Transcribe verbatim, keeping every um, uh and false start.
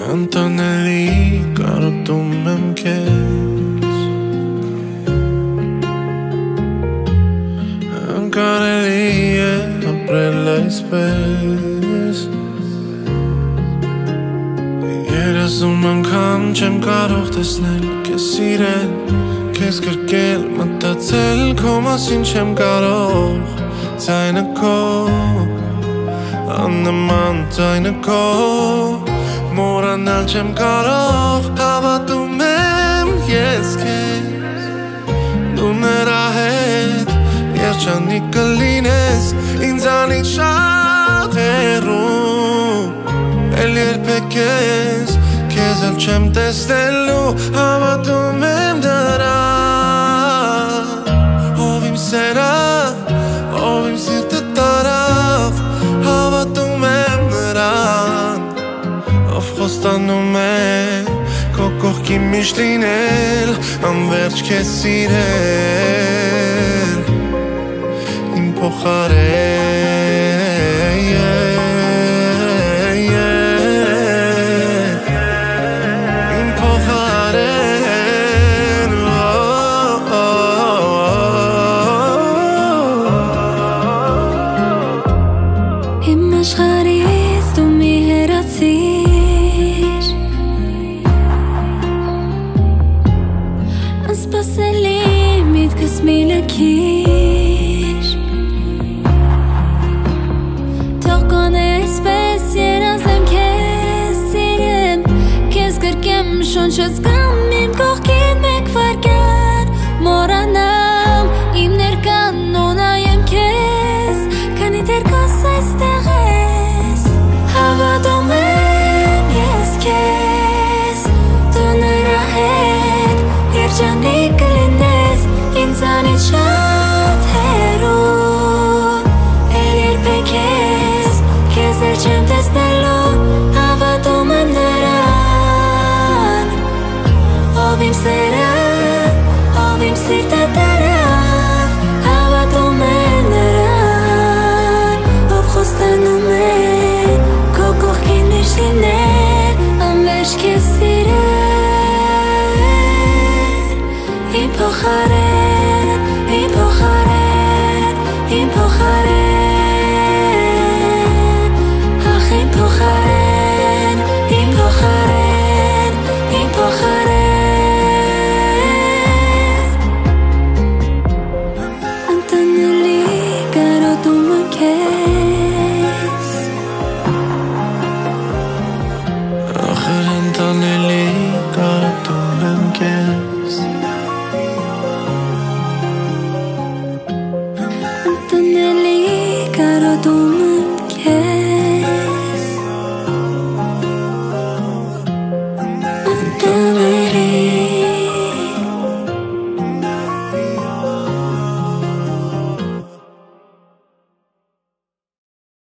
Անտանելի կարոտում եմ քեզ Անկարելի է ապրել այսպես Երեսուն անգամ չեմ կարող տեսնել Քեզ սիրել, քեզ գրկել Մտածել քո մասին չեմ կարող Ձայնը քո Աննման ձայնը քո Մորանալ չեմ կարող Հավատում եմ ես քեզ Դու նրա հետ Երջանիկ կլինես Ինձանից շատ հեռու Էլ երբեք ես Քեզ էլ չեմ տեսնելու Հավատում եմ դրան Ով իմ սերը Ով իմ սիրտը տարավ Հավատում եմ նրան Ով խոստանում է Քո կողքի միշտ լինել Անվերջ քեզ սիրել Իմ փոխարեն Իմ փոխարեն Իմ աշխարհից դու մի հեռացիր Անսպասելի միտքս մի լքիր Թող կոնես պես երազեմ քեզ սիրեմ Քեզ գրկեմ շունչս կամ իմ կողքին մեկ վարկան Մորանամ իմ ներկան ու նայեմ քեզ Քանի դեռ կաս այստեղ ես Հավատում եմ ես քեզ Դու նրա հետ Երջանիկ կլինես Ինձանից շատ հեռու Էլ երբեք ես Քեզ էլ չեմ տեսնելու Հավատում եմ նրան Ով իմ սերը Ով իմ սիրտը